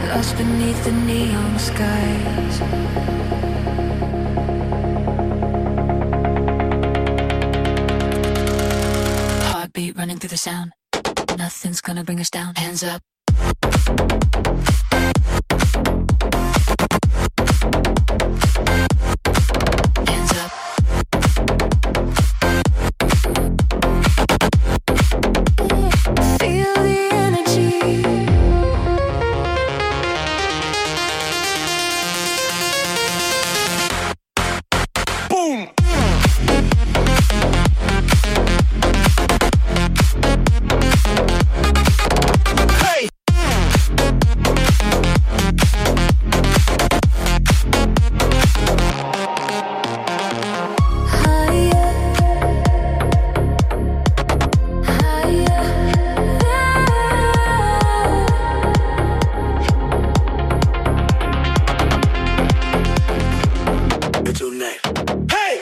lost beneath the neon skies. Heartbeat running through the sound. Nothing's gonna bring us down. Hands up. Hands up. Feel the energy. Boom! Hey! Higher, higher. It's your name. Hey!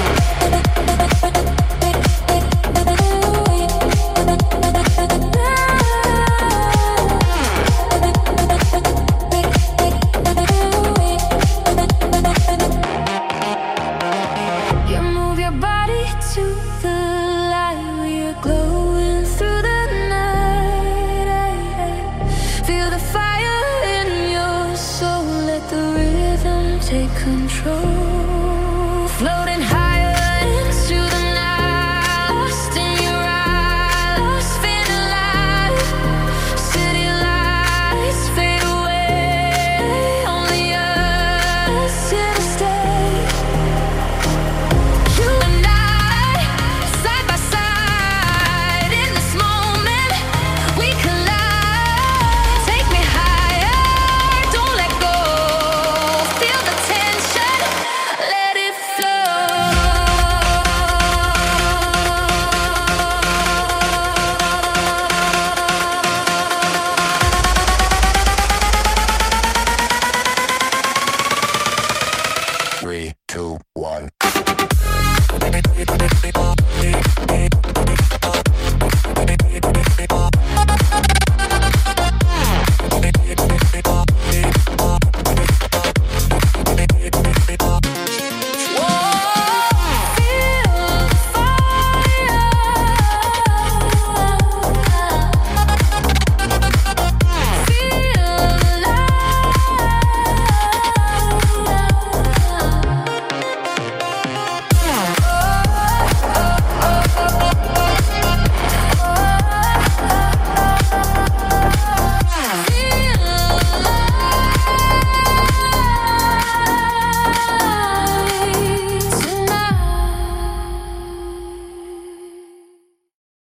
You move your body to the light. We're glowing through the night. Feel the fire in your soul. Let the rhythm take control.